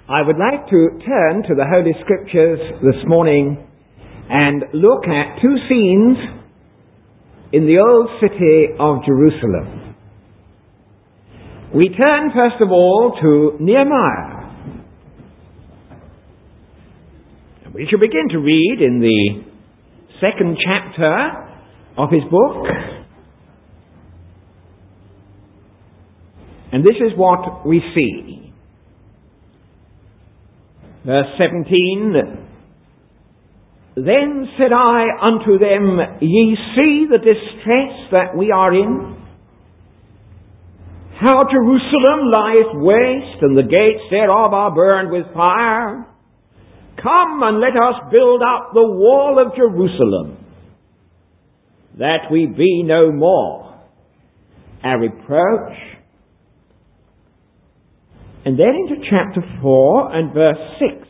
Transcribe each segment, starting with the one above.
I would like to turn to the Holy Scriptures this morning and look at two scenes in the old city of Jerusalem. We turn first of all to Nehemiah. We shall begin to read in the second chapter of his book. And this is what we see. Verse 17, Then said I unto them, Ye see the distress that we are in? How Jerusalem lieth waste, and the gates thereof are burned with fire. Come and let us build up the wall of Jerusalem, that we be no more a reproach. And then into chapter 4 and verse 6.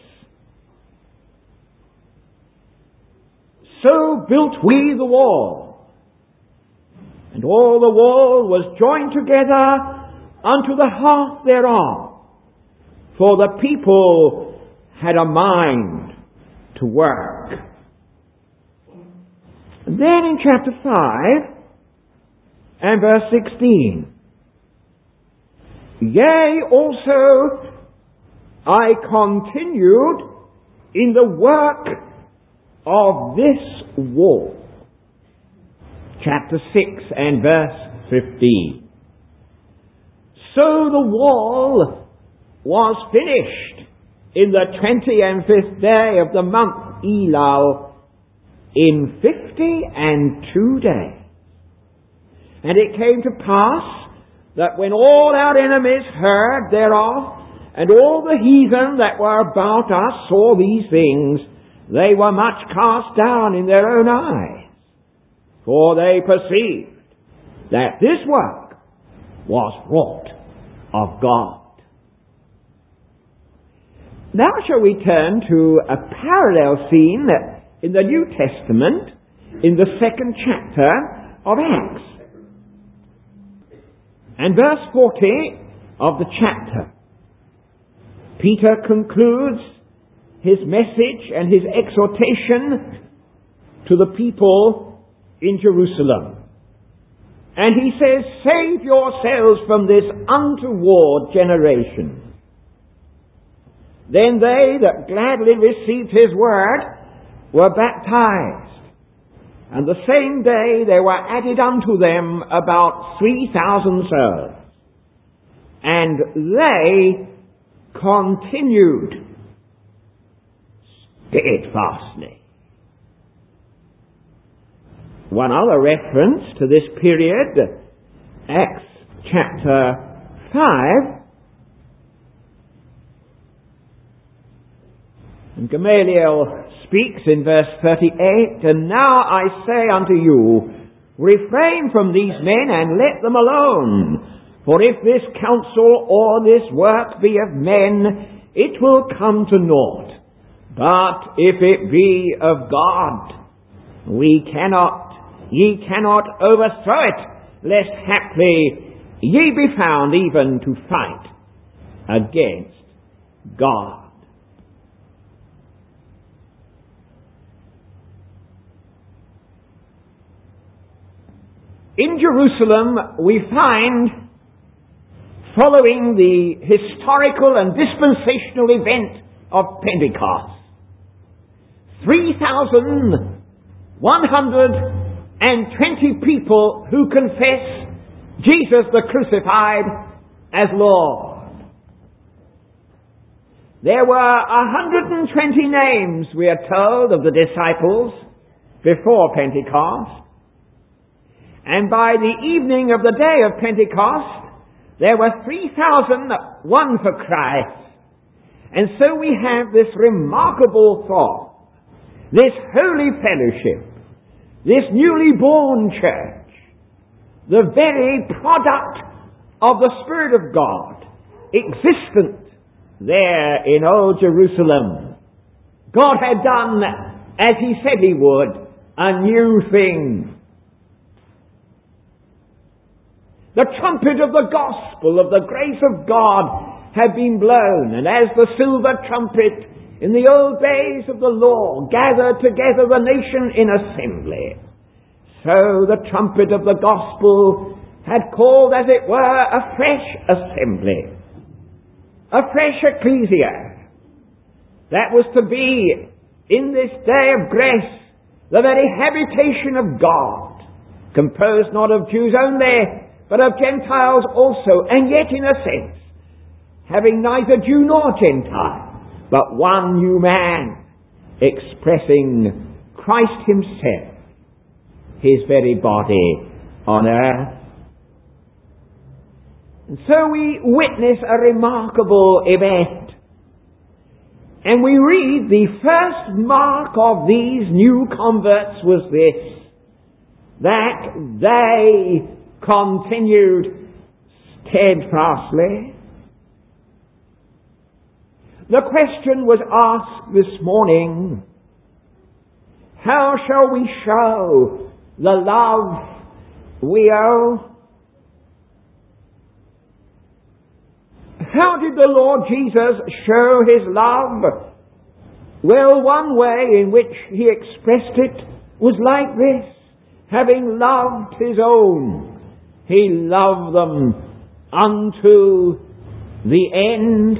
So built we the wall, and all the wall was joined together unto the half thereof, for the people had a mind to work. And then in chapter 5 and verse 16. Yea, also I continued in the work of this wall. Chapter 6 and verse 15. So the wall was finished in the 25th day of the month Elul in 52 days. And it came to pass that when all our enemies heard thereof, and all the heathen that were about us saw these things, they were much cast down in their own eyes, for they perceived that this work was wrought of God. Now shall we turn to a parallel scene in the New Testament, in the second chapter of Acts. And verse 40 of the chapter, Peter concludes his message and his exhortation to the people in Jerusalem. And he says, Save yourselves from this untoward generation. Then they that gladly received his word were baptized. And the same day there were added unto them about 3,000 souls. And they continued steadfastly. One other reference to this period, Acts chapter 5. And Gamaliel speaks in verse 38, And now I say unto you, refrain from these men and let them alone. For if this counsel or this work be of men, it will come to naught. But if it be of God, ye cannot overthrow it, lest haply ye be found even to fight against God. In Jerusalem, we find, following the historical and dispensational event of Pentecost, 3,120 people who confess Jesus the crucified as Lord. There were 120 names, we are told, of the disciples before Pentecost. And by the evening of the day of Pentecost, there were 3,000 won for Christ. And so we have this remarkable thought, this holy fellowship, this newly born church, the very product of the Spirit of God, existent there in old Jerusalem. God had done, as he said he would, a new thing. The trumpet of the gospel of the grace of God had been blown, and as the silver trumpet in the old days of the law gathered together the nation in assembly, so the trumpet of the gospel had called, as it were, a fresh assembly, a fresh ecclesia, that was to be, in this day of grace, the very habitation of God, composed not of Jews only, but of Gentiles also, and yet in a sense, having neither Jew nor Gentile, but one new man, expressing Christ himself, his very body on earth. And so we witness a remarkable event. And we read the first mark of these new converts was this, that they continued steadfastly. The question was asked this morning, how shall we show the love we owe? How did the Lord Jesus show his love? Well, one way in which he expressed it was like this. Having loved his own, he loved them unto the end.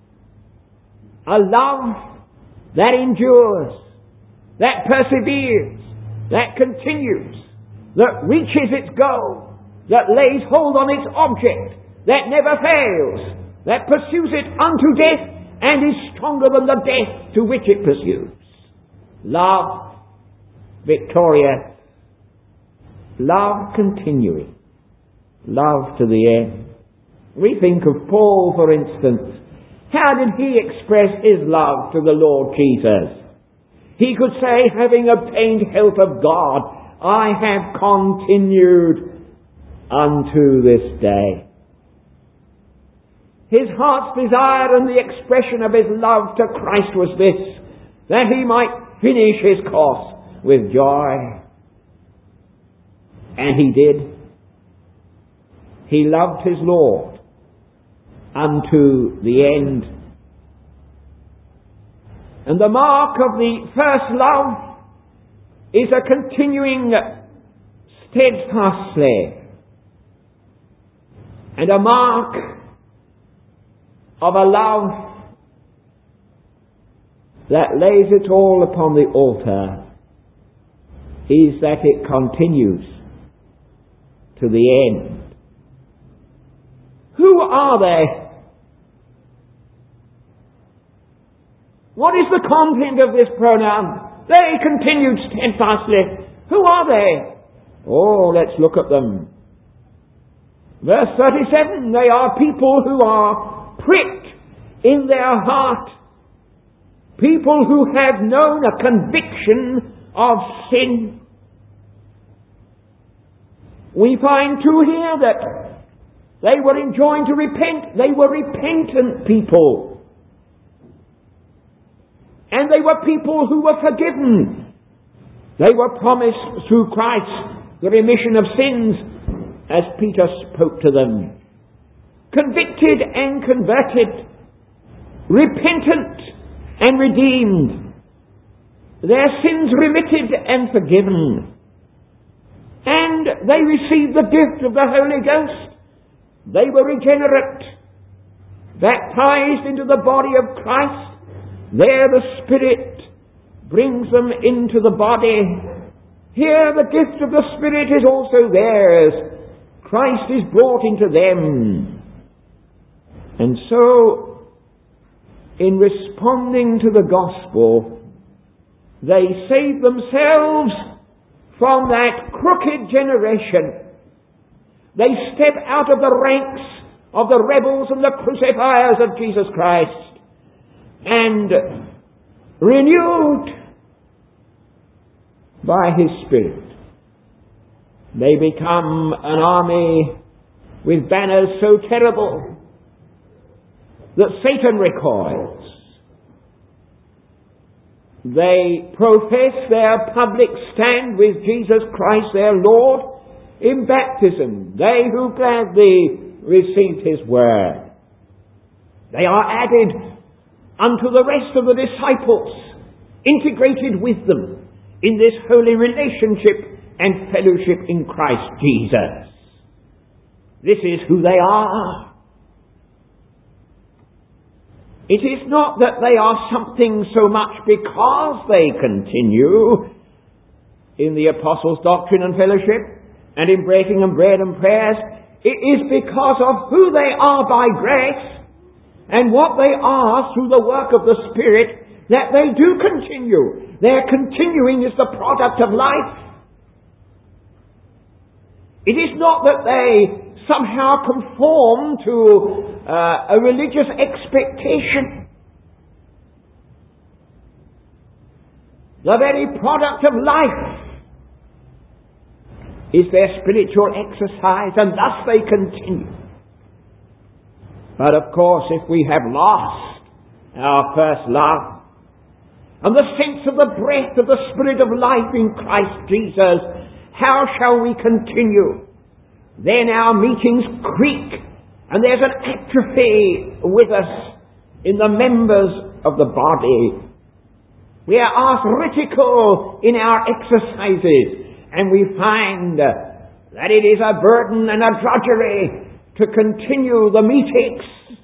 A love that endures, that perseveres, that continues, that reaches its goal, that lays hold on its object, that never fails, that pursues it unto death and is stronger than the death to which it pursues. Love victorious, love continuing, love to the end. We think of Paul, for instance. How did he express his love to the Lord Jesus? He could say, having obtained help of God, I have continued unto this day. His heart's desire and the expression of his love to Christ was this, that he might finish his course with joy. And he did. He loved his Lord unto the end. And the mark of the first love is a continuing steadfastly, and a mark of a love that lays it all upon the altar is that it continues to the end. Who are they? What is the content of this pronoun? They continued steadfastly. Who are they? Oh, let's look at them. Verse 37, they are people who are pricked in their heart. People who have known a conviction of sin. We find too here that they were enjoined to repent. They were repentant people. And they were people who were forgiven. They were promised through Christ the remission of sins, as Peter spoke to them. Convicted and converted. Repentant and redeemed. Their sins remitted and forgiven. And they received the gift of the Holy Ghost. They were regenerate, baptized into the body of Christ. There the Spirit brings them into the body. Here the gift of the Spirit is also theirs. Christ is brought into them. And so, in responding to the gospel, they save themselves from that crooked generation. They step out of the ranks of the rebels and the crucifiers of Jesus Christ. And renewed by His Spirit, they become an army with banners so terrible that Satan recoils. They profess their public stand with Jesus Christ their Lord in baptism, they who gladly received His word. They are added unto the rest of the disciples, integrated with them in this holy relationship and fellowship in Christ Jesus. This is who they are. It is not that they are something so much because they continue in the apostles' doctrine and fellowship and in breaking of bread and prayers. It is because of who they are by grace and what they are through the work of the Spirit that they do continue. Their continuing is the product of life. It is not that they somehow conform to a religious expectation. The very product of life is their spiritual exercise, and thus they continue. But of course, if we have lost our first love and the sense of the breath of the Spirit of life in Christ Jesus, how shall we continue? Then our meetings creak, and there's an atrophy with us in the members of the body. We are arthritic in our exercises, and we find that it is a burden and a drudgery to continue the meetings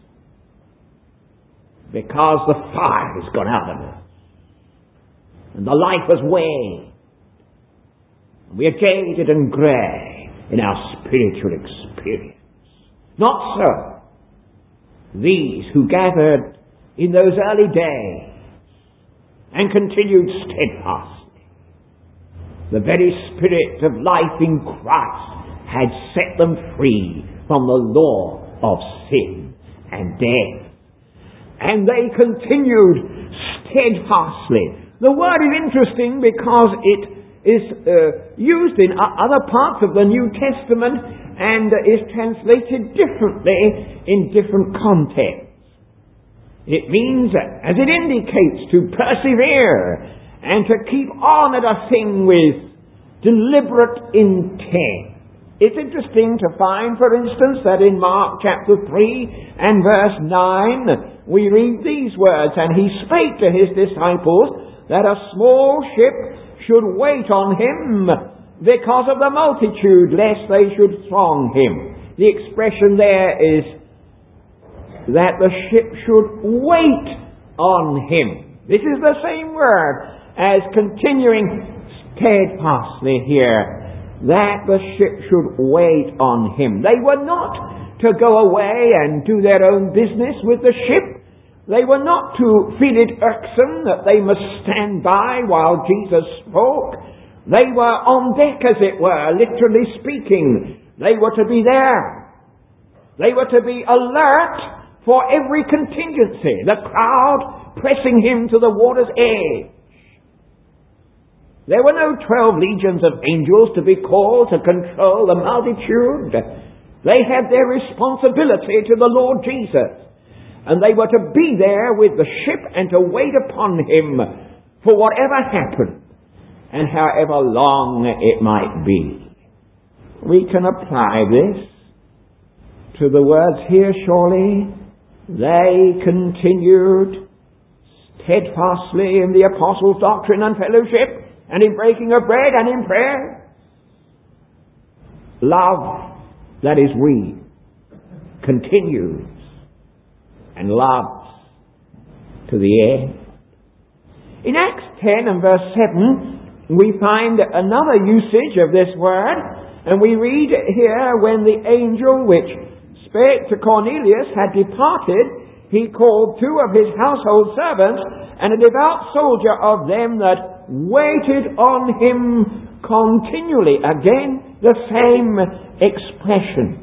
because the fire has gone out of us and the life has waned. We are jaded and grey in our spiritual experience. Not so these who gathered in those early days and continued steadfastly. The very Spirit of life in Christ had set them free from the law of sin and death. And they continued steadfastly. The word is interesting because it is used in other parts of the New Testament and is translated differently in different contexts. It means, as it indicates, to persevere and to keep on at a thing with deliberate intent. It's interesting to find, for instance, that in Mark chapter 3 and verse 9, we read these words, "And he spake to his disciples that a small ship should wait on him because of the multitude, lest they should throng him." The expression there is that the ship should wait on him. This is the same word as continuing steadfastly here, that the ship should wait on him. They were not to go away and do their own business with the ship. They were not to feel it irksome that they must stand by while Jesus spoke. They were on deck, as it were, literally speaking. They were to be there. They were to be alert for every contingency. The crowd pressing him to the water's edge. There were no 12 legions of angels to be called to control the multitude. They had their responsibility to the Lord Jesus. And they were to be there with the ship and to wait upon him for whatever happened and however long it might be. We can apply this to the words here, surely. They continued steadfastly in the apostles' doctrine and fellowship, and in breaking of bread and in prayer. Love, that is we, continues and loves to the end. In Acts 10 and verse 7, we find another usage of this word, and we read here, "When the angel which spake to Cornelius had departed, he called 2 of his household servants and a devout soldier of them that waited on him continually." Again, the same expression.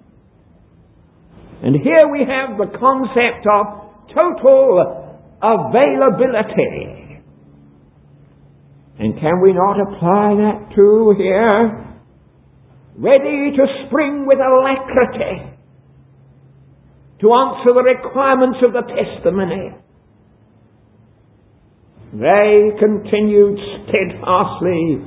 And here we have the concept of total availability. And can we not apply that too here? Ready to spring with alacrity to answer the requirements of the testimony. They continued steadfastly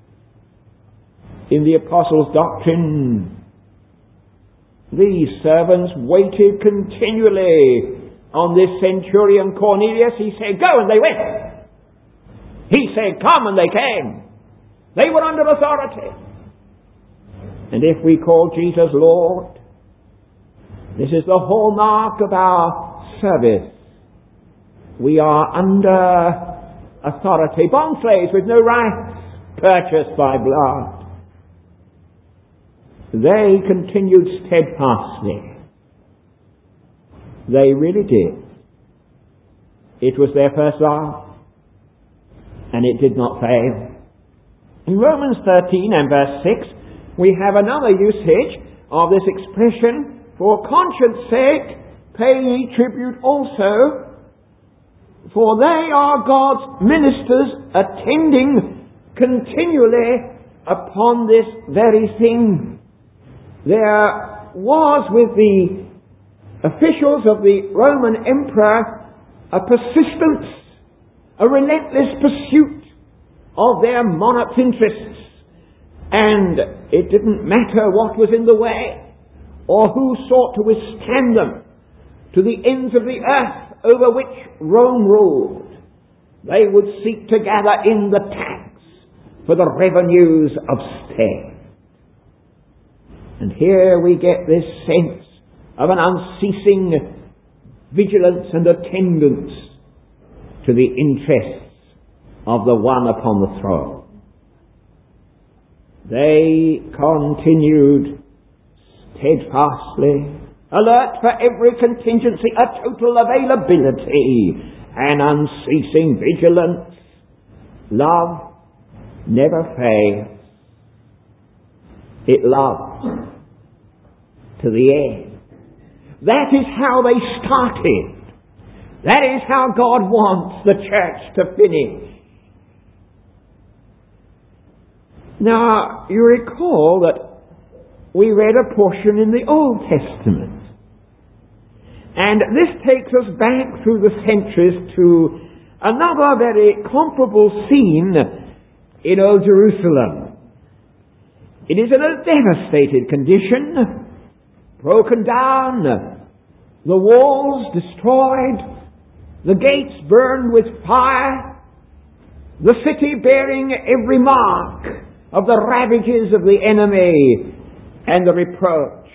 in the apostles' doctrine. These servants waited continually on this centurion Cornelius. He said, go, and they went. He said, come, and they came. They were under authority. And if we call Jesus Lord, this is the hallmark of our service. We are under authority. Bond slaves with no rights, purchased by blood. They continued steadfastly. They really did. It was their first love, and it did not fail. In Romans 13 and verse 6, we have another usage of this expression, for conscience sake, pay ye tribute also, for they are God's ministers, attending continually upon this very thing. There was with the officials of the Roman emperor a persistence, a relentless pursuit of their monarch's interests. And it didn't matter what was in the way or who sought to withstand them. To the ends of the earth over which Rome ruled, they would seek to gather in the tax for the revenues of state. And here we get this sense of an unceasing vigilance and attendance to the interests of the one upon the throne. They continued steadfastly, alert for every contingency, a total availability, an unceasing vigilance. Love never fails. It loves to the end. That is how they started. That is how God wants the church to finish. Now, you recall that we read a portion in the Old Testament. And this takes us back through the centuries to another very comparable scene in Old Jerusalem. It is in a devastated condition, broken down, the walls destroyed, the gates burned with fire, the city bearing every mark of the ravages of the enemy and the reproach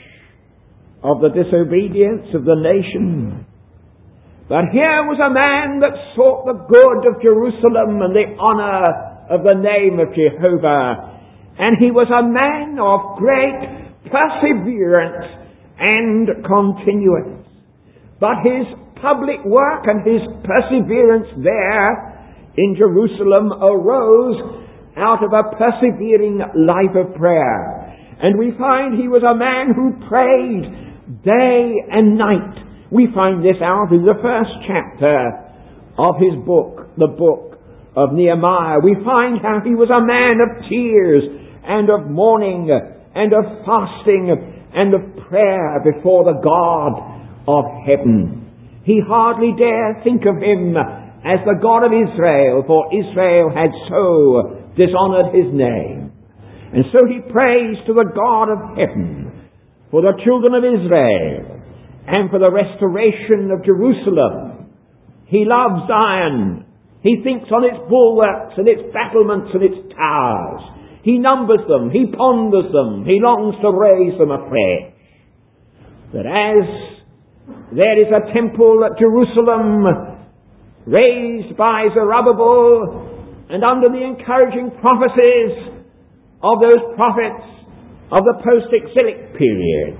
of the disobedience of the nation. But here was a man that sought the good of Jerusalem and the honor of the name of Jehovah. And he was a man of great perseverance and continuance. But his public work and his perseverance there in Jerusalem arose out of a persevering life of prayer. And we find he was a man who prayed day and night. We find this out in the first chapter of his book, the book of Nehemiah. We find how he was a man of tears and of mourning and of fasting and of prayer before the God of heaven. He hardly dare think of him as the God of Israel, for Israel had so dishonored his name. And so he prays to the God of heaven for the children of Israel and for the restoration of Jerusalem. He loves Zion. He thinks on its bulwarks and its battlements and its towers. He numbers them. He ponders them. He longs to raise them afresh. That as there is a temple at Jerusalem raised by Zerubbabel, and under the encouraging prophecies of those prophets of the post-exilic period,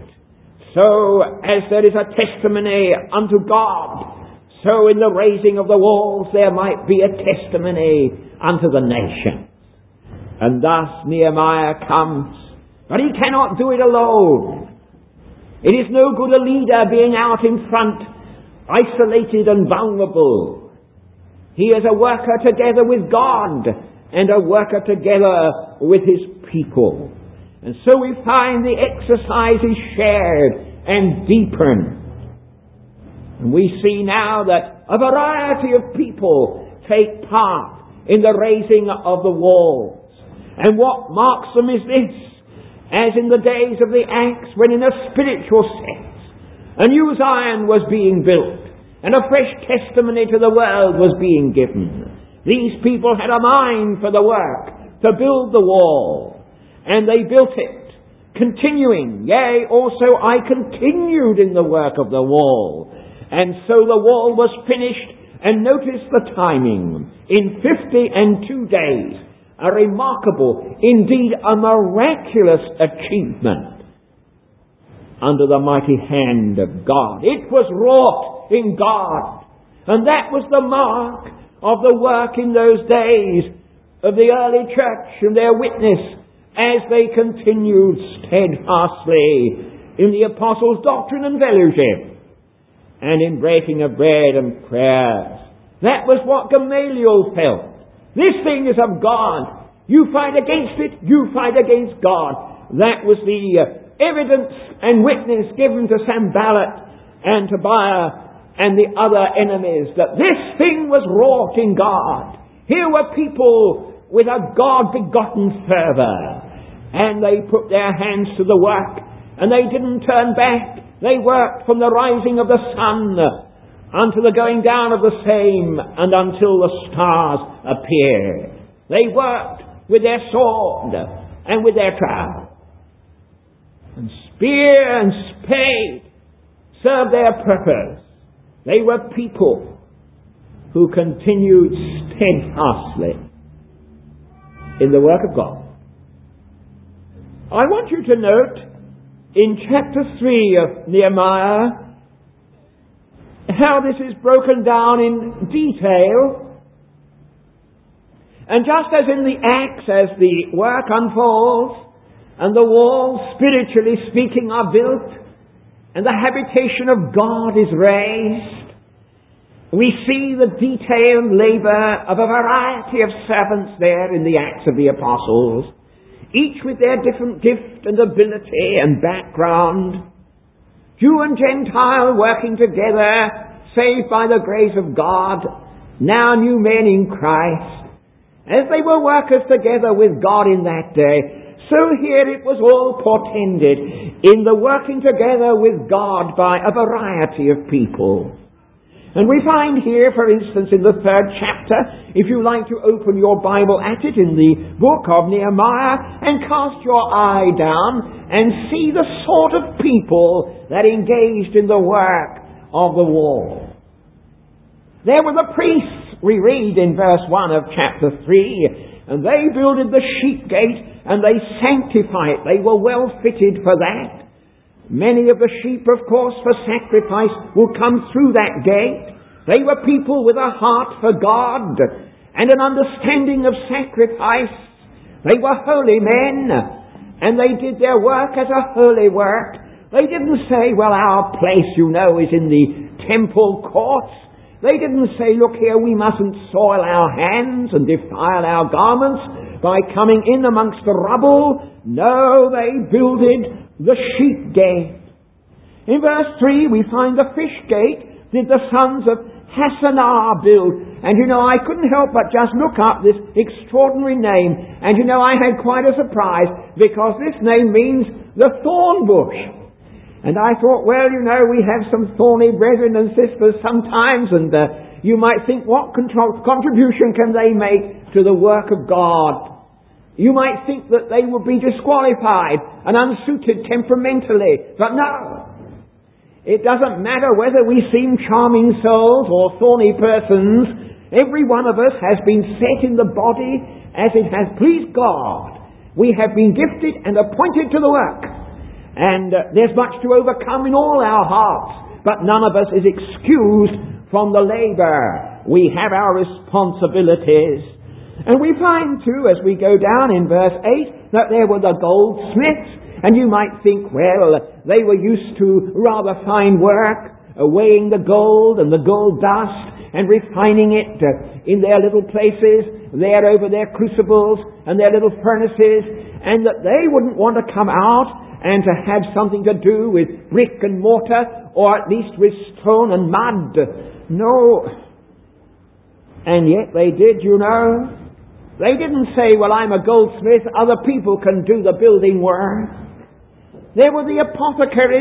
so as there is a testimony unto God, so in the raising of the walls there might be a testimony unto the nation. And thus Nehemiah comes, but he cannot do it alone. It is no good a leader being out in front, isolated and vulnerable. He is a worker together with God and a worker together with his people. And so we find the exercise is shared and deepened. And we see now that a variety of people take part in the raising of the walls. And what marks them is this: as in the days of the Acts, when in a spiritual sense a new Zion was being built, and a fresh testimony to the world was being given. These people had a mind for the work, to build the wall, and they built it, continuing, yea, also I continued in the work of the wall. And so the wall was finished, and notice the timing, in 52 days, a remarkable, indeed a miraculous achievement under the mighty hand of God. It was wrought in God, and that was the mark of the work in those days of the early church and their witness as they continued steadfastly in the apostles' doctrine and fellowship and in breaking of bread and prayers. That was what Gamaliel felt. This thing is of God. You fight against it, you fight against God. That was the evidence and witness given to Sanballat and Tobiah and the other enemies, that this thing was wrought in God. Here were people with a God-begotten fervor, and they put their hands to the work, and they didn't turn back. They worked from the rising of the sun unto the going down of the same, and until the stars appeared. They worked with their sword and with their trowel, and spear and spade served their purpose. They were people who continued steadfastly in the work of God. I want you to note in chapter 3 of Nehemiah how this is broken down in detail. And just as in the Acts, as the work unfolds and the walls, spiritually speaking, are built and the habitation of God is raised, we see the detailed labor of a variety of servants there in the Acts of the Apostles, each with their different gift and ability and background, Jew and Gentile working together, saved by the grace of God, now new men in Christ, as they were workers together with God in that day. So here it was all portended in the working together with God by a variety of people. And we find here, for instance, in the 3rd chapter, if you like to open your Bible at it in the book of Nehemiah and cast your eye down and see the sort of people that engaged in the work of the wall. There were the priests, we read in verse 1 of chapter 3, and they builded the sheep gate and they sanctified it. They were well fitted for that. Many of the sheep, of course, for sacrifice will come through that gate. They were people with a heart for God and an understanding of sacrifice. They were holy men, and they did their work as a holy work. They didn't say, well, our place, you know, is in the temple courts. They didn't say, look here, we mustn't soil our hands and defile our garments by coming in amongst the rubble. No, they builded the sheep gate. In verse 3 we find the fish gate did the sons of Hassenaah build. And you know, I couldn't help but just look up this extraordinary name. And you know, I had quite a surprise, because this name means the thorn bush. And I thought, well, you know, we have some thorny brethren and sisters sometimes, and you might think, what contribution can they make to the work of God? You might think that they would be disqualified and unsuited temperamentally. But no. It doesn't matter whether we seem charming souls or thorny persons. Every one of us has been set in the body as it has pleased God. We have been gifted and appointed to the work. And there's much to overcome in all our hearts. But none of us is excused from the labor. We have our responsibilities. And we find too, as we go down in verse 8, that there were the goldsmiths. And you might think, well, they were used to rather fine work, weighing the gold and the gold dust and refining it in their little places, there over their crucibles and their little furnaces, and that they wouldn't want to come out and to have something to do with brick and mortar, or at least with stone and mud. No. And yet they did, you know. They didn't say, well, I'm a goldsmith, other people can do the building work. There were the apothecaries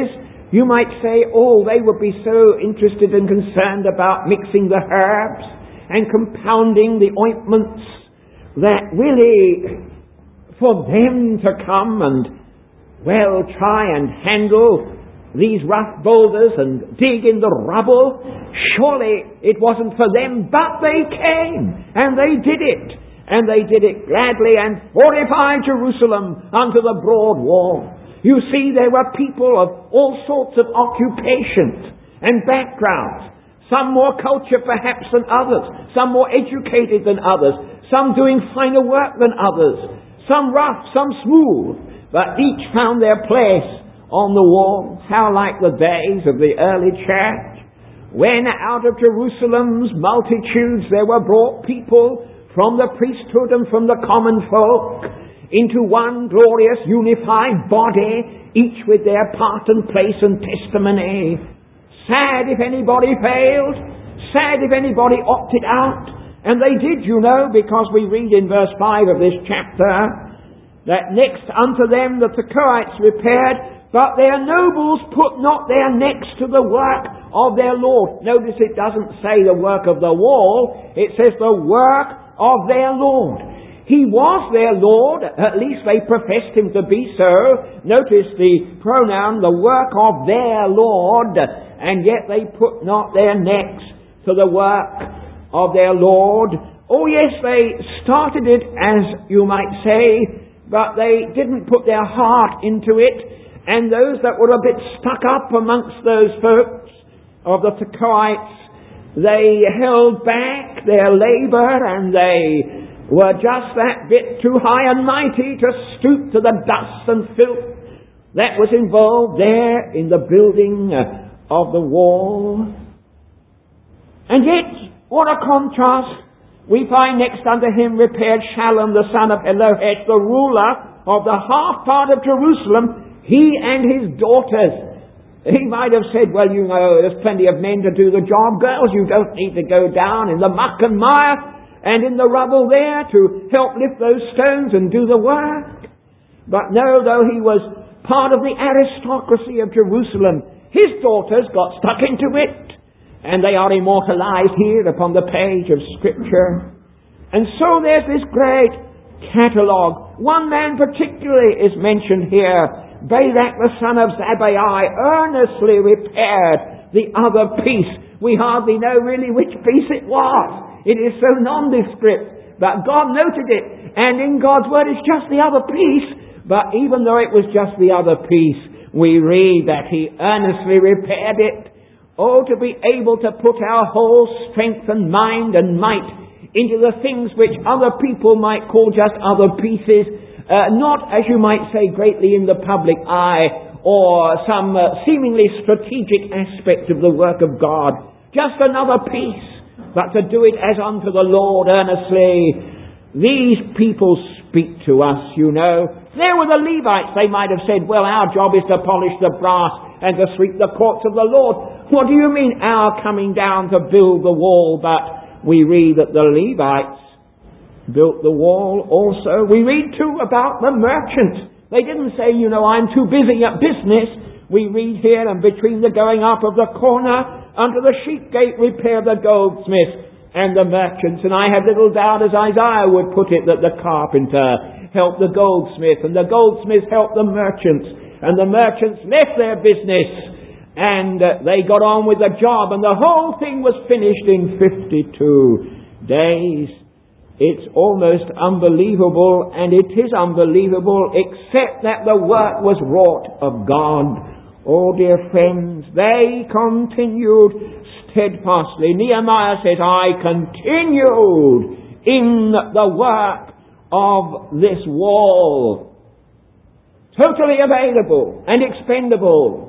You might say, oh, they would be so interested and concerned about mixing the herbs and compounding the ointments that really for them to come and, well, try and handle these rough boulders and dig in the rubble. Surely it wasn't for them, but they came and they did it. And they did it gladly and fortified Jerusalem unto the broad wall. You see, there were people of all sorts of occupations and backgrounds. Some more culture perhaps than others. Some more educated than others. Some doing finer work than others. Some rough, some smooth. But each found their place on the walls. How like the days of the early church, when out of Jerusalem's multitudes there were brought people from the priesthood and from the common folk into one glorious unified body, each with their part and place and testimony. Sad if anybody failed, sad if anybody opted out. And they did, you know, because we read in verse 5 of this chapter that next unto them the Tekoites repaired, but their nobles put not their necks to the work of their Lord. Notice it doesn't say the work of the wall, it says the work of their Lord. He was their Lord, at least they professed him to be so. Notice the pronoun, the work of their Lord, and yet they put not their necks to the work of their Lord. Oh yes, they started it, as you might say, but they didn't put their heart into it. And those that were a bit stuck up amongst those folks of the Tekoites, they held back their labour and they were just that bit too high and mighty to stoop to the dust and filth that was involved there in the building of the wall. And yet, what a contrast. We find next unto him repaired Shallum the son of Elohesh, the ruler of the half part of Jerusalem, he and his daughters. He might have said, well, you know, there's plenty of men to do the job. Girls, you don't need to go down in the muck and mire and in the rubble there to help lift those stones and do the work. But no, though he was part of the aristocracy of Jerusalem, his daughters got stuck into it. And they are immortalized here upon the page of Scripture. And so there's this great catalogue. One man particularly is mentioned here. Barak the son of Zabbai earnestly repaired the other piece. We hardly know really which piece it was. It is so nondescript. But God noted it. And in God's word it's just the other piece. But even though it was just the other piece, we read that he earnestly repaired it. Oh, to be able to put our whole strength and mind and might into the things which other people might call just other pieces, not, as you might say, greatly in the public eye or some seemingly strategic aspect of the work of God. Just another piece, but to do it as unto the Lord earnestly. These people speak to us, you know. There were the Levites. They might have said, well, our job is to polish the brass and to sweep the courts of the Lord. What do you mean our coming down to build the wall? But we read that the Levites built the wall also. We read too about the merchants. They didn't say, you know, I'm too busy at business. We read here, and between the going up of the corner unto the sheep gate repair the goldsmiths and the merchants. And I have little doubt, as Isaiah would put it, that the carpenter helped the goldsmith and the goldsmiths helped the merchants. And the merchants left their business and they got on with the job, and the whole thing was finished in 52 days. It's almost unbelievable, and it is unbelievable, except that the work was wrought of God. Oh, dear friends, they continued steadfastly. Nehemiah says, I continued in the work of this wall. Totally available and expendable.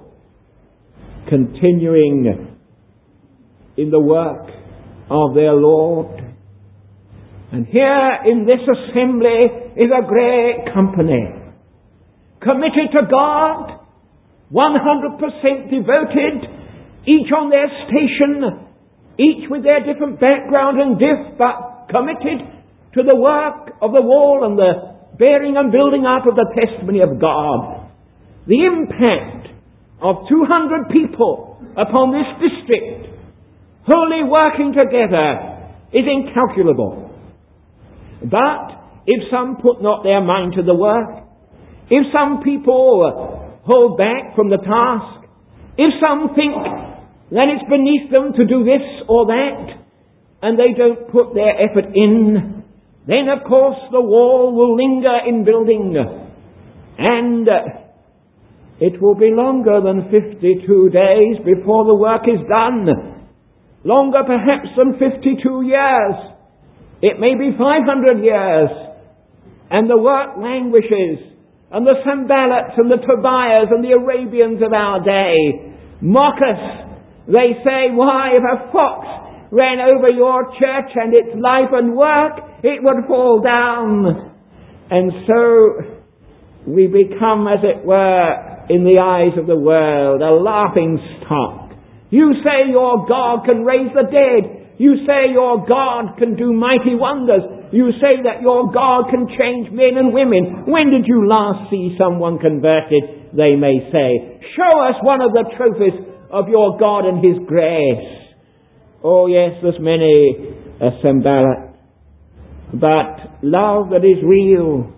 Continuing in the work of their Lord. And here in this assembly is a great company, committed to God, 100% devoted, each on their station, each with their different background and gift, but committed to the work of the wall and the bearing and building up of the testimony of God. The impact of 200 people upon this district, wholly working together, is incalculable. But if some put not their mind to the work, if some people hold back from the task, if some think that it's beneath them to do this or that, and they don't put their effort in, then of course the wall will linger in building, and it will be longer than 52 days before the work is done. Longer perhaps than 52 years. It may be 500 years. And the work languishes. And the Sanballats and the Tobias and the Arabians of our day mock us. They say, why, if a fox ran over your church and its life and work, it would fall down. And so we become, as it were, in the eyes of the world, a laughing stock. You say your God can raise the dead. You say your God can do mighty wonders. You say that your God can change men and women. When did you last see someone converted, they may say? Show us one of the trophies of your God and His grace. Oh yes, there's many a Sanballat. But love that is real,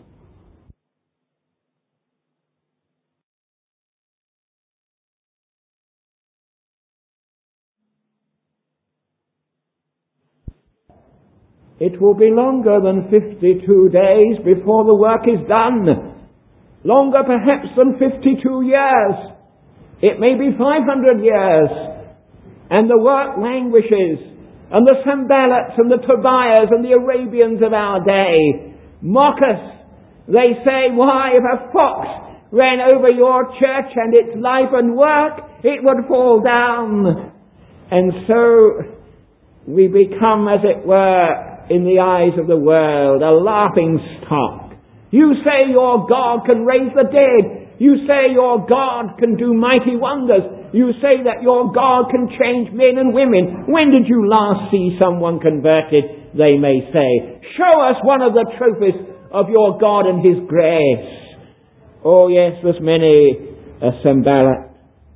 it will be longer than 52 days before the work is done. Longer perhaps than 52 years. It may be 500 years. And the work languishes. And the Sanballats and the Tobias and the Arabians of our day mock us. They say, why, if a fox ran over your church and its life and work, it would fall down. And so we become, as it were, in the eyes of the world, a laughing stock. You say your God can raise the dead. You say your God can do mighty wonders. You say that your God can change men and women. When did you last see someone converted, they may say? Show us one of the trophies of your God and His grace. Oh yes, there's many a Sanballat.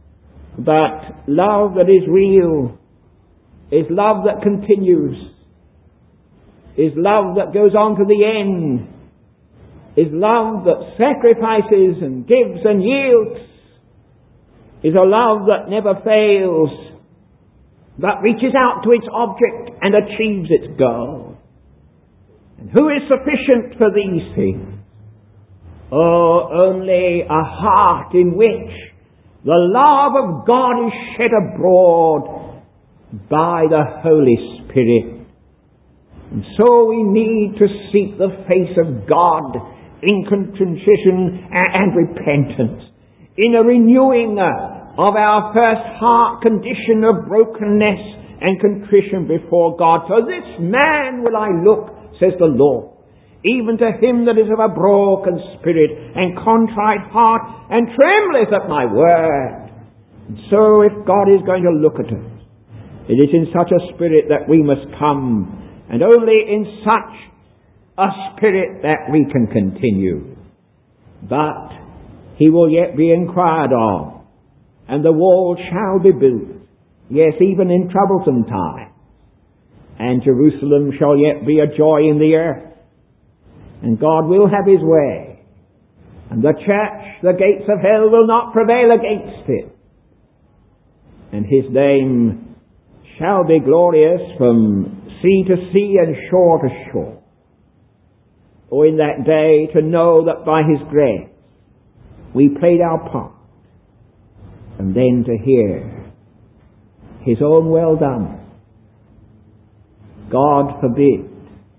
But love that is real is love that continues, is love that goes on to the end, is love that sacrifices and gives and yields, is a love that never fails, but reaches out to its object and achieves its goal. And who is sufficient for these things? Oh, only a heart in which the love of God is shed abroad by the Holy Spirit. And so we need to seek the face of God in contrition and repentance, in a renewing of our first heart condition of brokenness and contrition before God. For this man will I look, says the Lord, even to him that is of a broken spirit and contrite heart, and trembleth at my word. And so if God is going to look at us, it is in such a spirit that we must come, and only in such a spirit that we can continue. But He will yet be inquired of, and the wall shall be built, yes, even in troublesome times. And Jerusalem shall yet be a joy in the earth, and God will have His way. And the church, the gates of hell will not prevail against it. And His name shall be glorious from sea to sea and shore to shore. Oh, in that day to know that by His grace we played our part, and then to hear His own well done. God forbid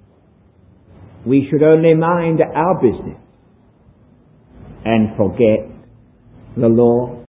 we should only mind our business and forget the Lord.